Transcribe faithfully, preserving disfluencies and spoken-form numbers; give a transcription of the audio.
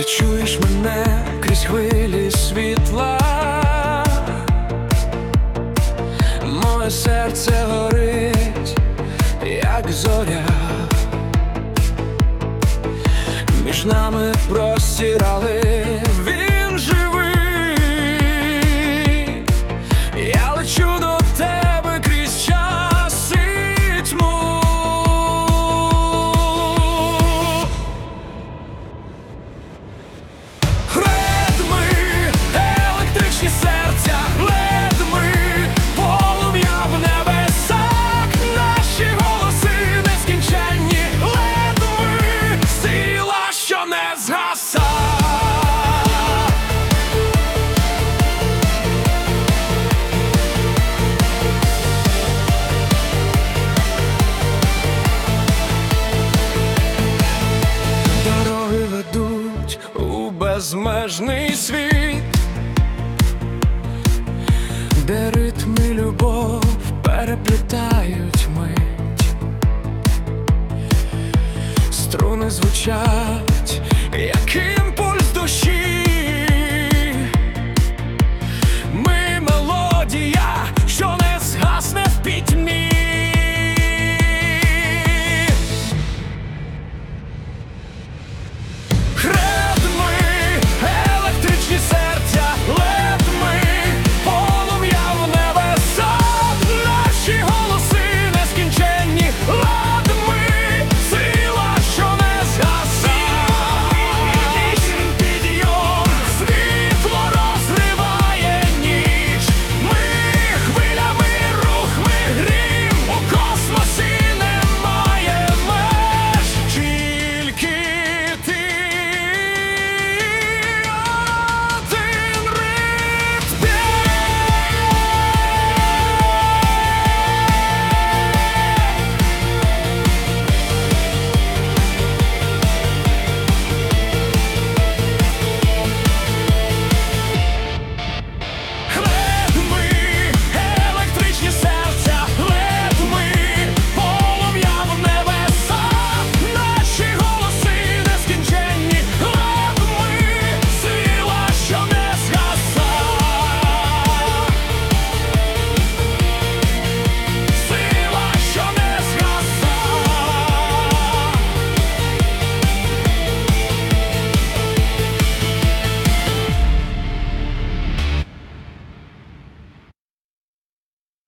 Ти чуєш мене крізь хвилі світла, моє серце горить, як зоря. Між нами простирали, він живий. Я лечу до тебе крізь час і тьму. Ритми, електричні серця, ледми, полум'я в небесах, наші голоси нескінченні, ледми, сила, що не згаса. Дороги ведуть у безмежний світ, де ритм і любов переплітають мить. Струни звучать, яким